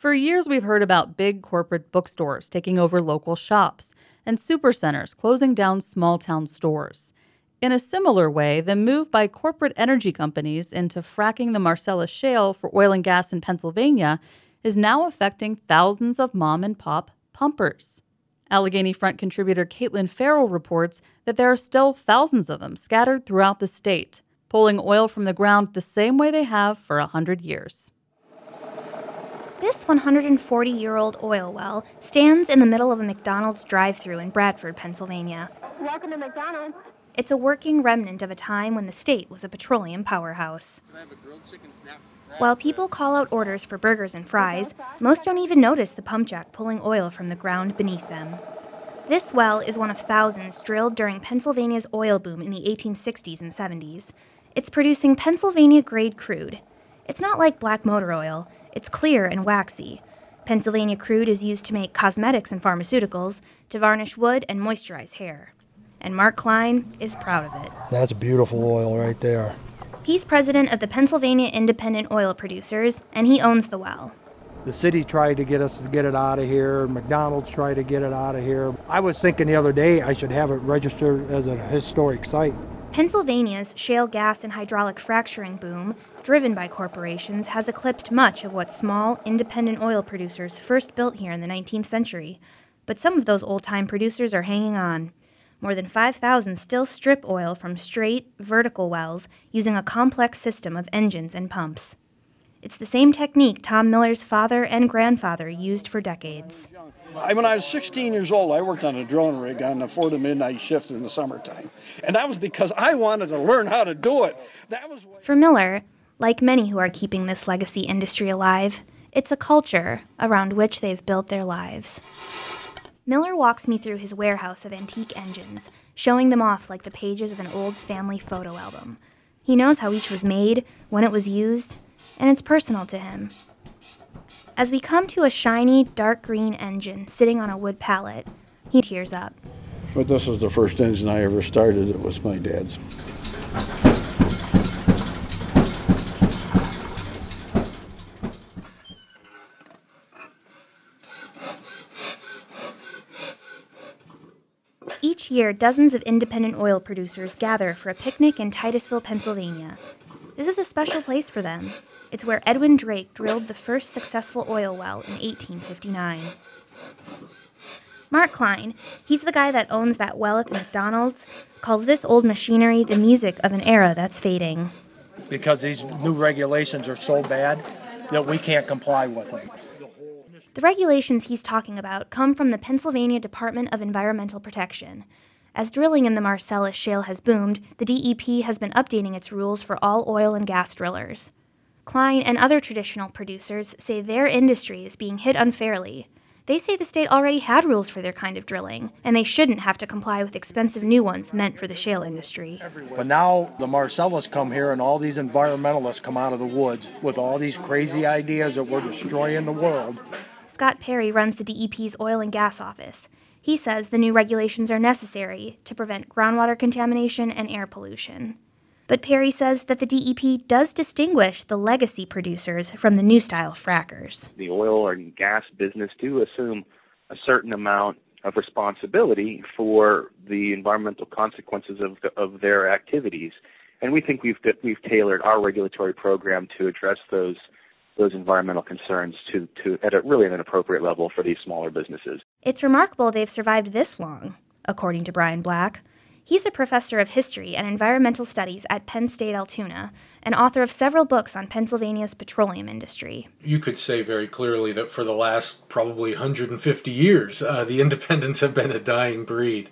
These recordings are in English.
For years, we've heard about big corporate bookstores taking over local shops and supercenters closing down small-town stores. In a similar way, the move by corporate energy companies into fracking the Marcellus Shale for oil and gas in Pennsylvania is now affecting thousands of mom-and-pop pumpers. Allegheny Front contributor Caitlin Farrell reports that there are still thousands of them scattered throughout the state, pulling oil from the ground the same way they have for 100 years. This 140-year-old oil well stands in the middle of a McDonald's drive-thru in Bradford, Pennsylvania. Welcome to McDonald's. It's a working remnant of a time when the state was a petroleum powerhouse. Can I have a grilled chicken snap? While people call out orders for burgers and fries, most don't even notice the pump jack pulling oil from the ground beneath them. This well is one of thousands drilled during Pennsylvania's oil boom in the 1860s and 70s. It's producing Pennsylvania-grade crude. It's not like black motor oil. It's clear and waxy. Pennsylvania crude is used to make cosmetics and pharmaceuticals, to varnish wood and moisturize hair. And Mark Klein is proud of it. That's beautiful oil right there. He's president of the Pennsylvania Independent Oil Producers, and he owns the well. The city tried to get us to get it out of here. McDonald's tried to get it out of here. I was thinking the other day I should have it registered as a historic site. Pennsylvania's shale gas and hydraulic fracturing boom, driven by corporations, has eclipsed much of what small, independent oil producers first built here in the 19th century. But some of those old-time producers are hanging on. More than 5,000 still strip oil from straight, vertical wells using a complex system of engines and pumps. It's the same technique Tom Miller's father and grandfather used for decades. When I was 16 years old, I worked on a drilling rig on the 4 to midnight shift in the summertime. And that was because I wanted to learn how to do it. For Miller, like many who are keeping this legacy industry alive, it's a culture around which they've built their lives. Miller walks me through his warehouse of antique engines, showing them off like the pages of an old family photo album. He knows how each was made, when it was used, and it's personal to him. As we come to a shiny, dark green engine sitting on a wood pallet, he tears up. But this was the first engine I ever started. It was my dad's. Each year, dozens of independent oil producers gather for a picnic in Titusville, Pennsylvania. This is a special place for them. It's where Edwin Drake drilled the first successful oil well in 1859. Mark Klein, he's the guy that owns that well at the McDonald's, calls this old machinery the music of an era that's fading. Because these new regulations are so bad that we can't comply with them. The regulations he's talking about come from the Pennsylvania Department of Environmental Protection. As drilling in the Marcellus Shale has boomed, the DEP has been updating its rules for all oil and gas drillers. Klein and other traditional producers say their industry is being hit unfairly. They say the state already had rules for their kind of drilling, and they shouldn't have to comply with expensive new ones meant for the shale industry. But now the Marcellus come here and all these environmentalists come out of the woods with all these crazy ideas that we're destroying the world. Scott Perry runs the DEP's oil and gas office. He says the new regulations are necessary to prevent groundwater contamination and air pollution. But Perry says that the DEP does distinguish the legacy producers from the new-style frackers. The oil and gas business do assume a certain amount of responsibility for the environmental consequences of their activities. And we think we've tailored our regulatory program to address those environmental concerns to at an appropriate level for these smaller businesses. It's remarkable they've survived this long, according to Brian Black. He's a professor of history and environmental studies at Penn State Altoona and author of several books on Pennsylvania's petroleum industry. You could say very clearly that for the last probably 150 years, the independents have been a dying breed.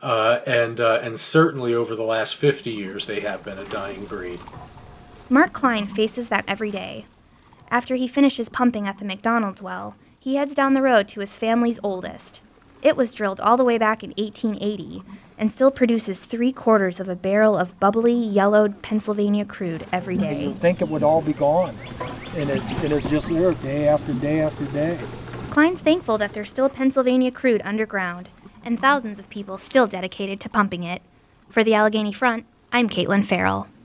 And certainly over the last 50 years, they have been a dying breed. Mark Klein faces that every day. After he finishes pumping at the McDonald's well, he heads down the road to his family's oldest. It was drilled all the way back in 1880 and still produces 3/4 of a barrel of bubbly, yellowed Pennsylvania crude every day. You'd think it would all be gone, and it's just there day after day after day. Klein's thankful that there's still Pennsylvania crude underground, and thousands of people still dedicated to pumping it. For the Allegheny Front, I'm Caitlin Farrell.